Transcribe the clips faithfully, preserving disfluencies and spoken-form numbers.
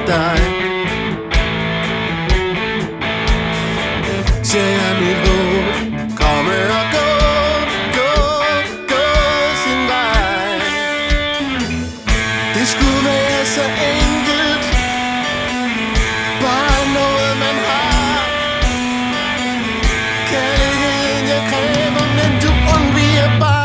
dig. Ser jeg mit håb komme og gå, gå, gå sin vej. Det skulle være så enkelt, bare noget man har. Kærligheden jeg kræver, men du undviger bare.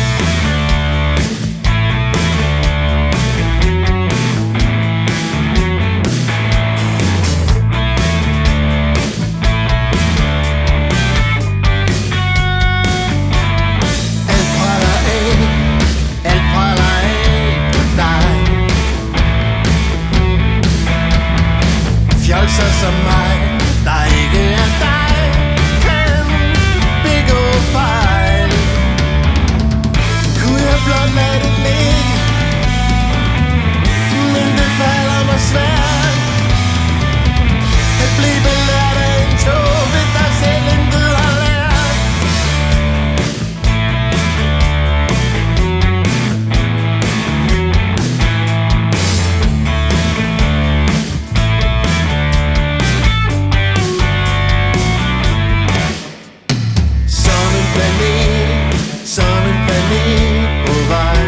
Fjolser som mig, der ikke er dig, kan begå fejl. Kunne jeg blot lade det ligge, men det falder mig svært at blive belært af en tåbe, der selv intet har lært. Som en planet på vej,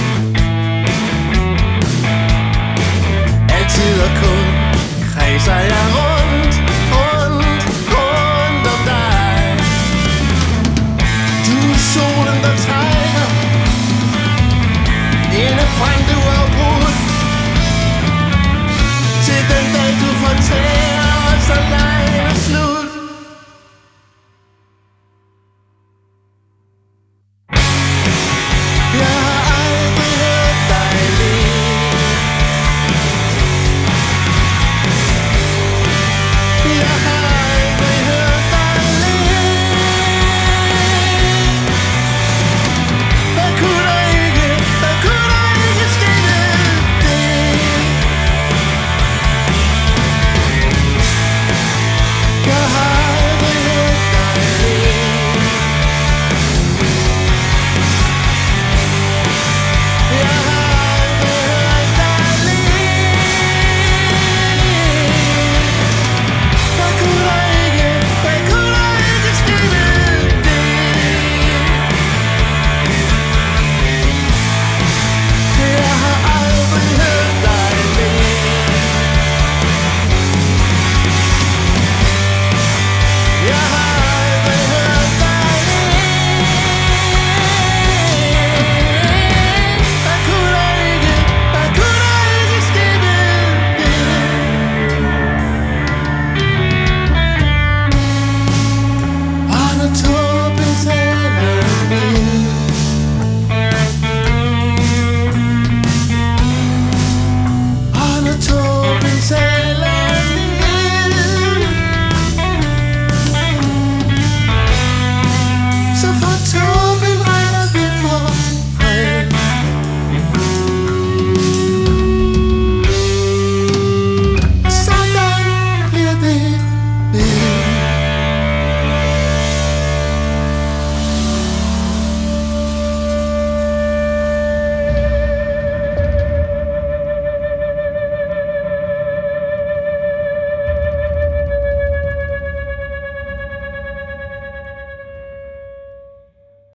altid og kun kredser jeg rundt, rundt, rundt om dig. Du er solen, der trækker inde brændte uafbrudt, til den dag du fortærer os, så lejen er slut.